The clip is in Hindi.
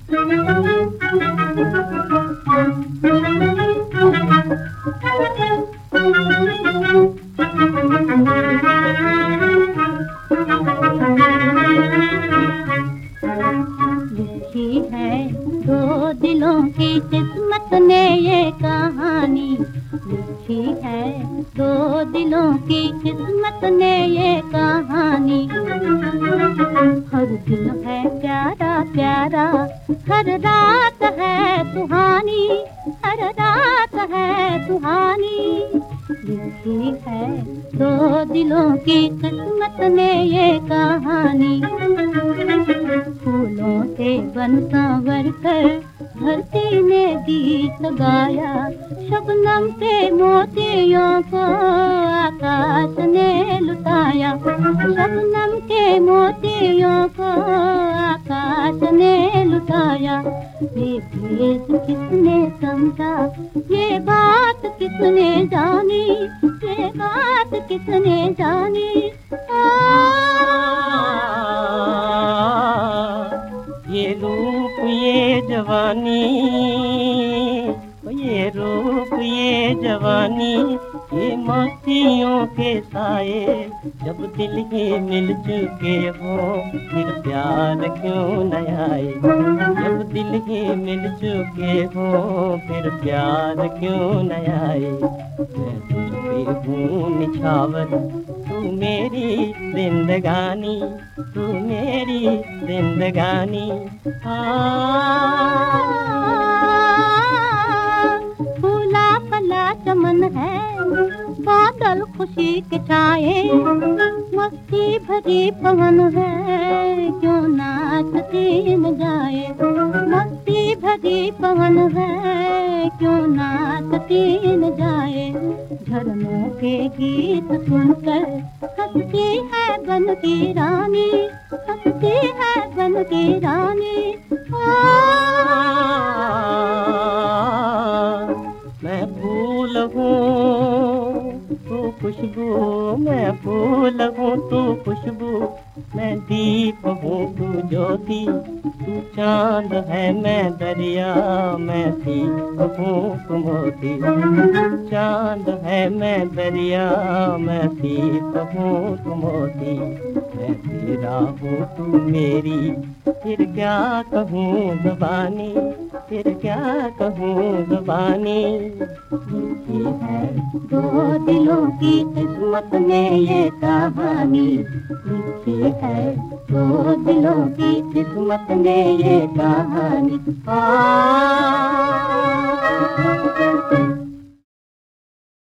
लिखी है दो दिलों की किस्मत ने ये कहानी, लिखी है दो दिलों की किस्मत ने ये कहानी। हर दिन है प्यारा प्यारा, हर रात है सुहानी, हर रात है सुहानी। लिखी है दो दिलों की किस्मत ने ये कहानी। फूलों से बन संवर कर धरती ने गीत गाया, शबनम के मोतियों को आकाश ने लुटाया, शबनम के मोतियों को आकाश ने लुटाया। ये भेद किसने समझा, ये बात किसने जानी, ये बात किसने जानी। ये रूप ये जवानी, ये रूप ये जवानी, ये मस्तियों के साए। जब दिल ही मिल चुके हो फिर प्यार क्यों न आए, जब दिल ही मिल चुके हो फिर प्यार क्यों न आए। मैं तुझ पे हूँ निछावर, तू मेरी जिंदगानी, तू मेरी जिंदगानी। फूला फला चमन है, बादल खुशी के छाए, मस्ती भरी पवन है, क्यों नाचती न जाए, मस्ती भरी पवन है, क्यों नाचती न जाए। झरनों के गीत सुनकर हंसती है बन की रानी, हंसती है बन की रानी। मैं फूल हूँ तू खुशबू, मैं फूल हूँ तू खुशबू, मैं दीप हूँ तू ज्योति, तू चांद है मैं दरिया, मैं दीप हूँ तू मोती। चांद है मैं दरिया, मैं दीप हूँ तू मोती। मैं तेरा हूँ तू मेरी, फिर क्या कहूँ ज़ुबानी, फिर क्या कहूँ ज़ुबानी। लिखी है दो दिलों की किस्मत में ये कहानी, लिखी है दो दिलों की किस्मत में ये कहानी।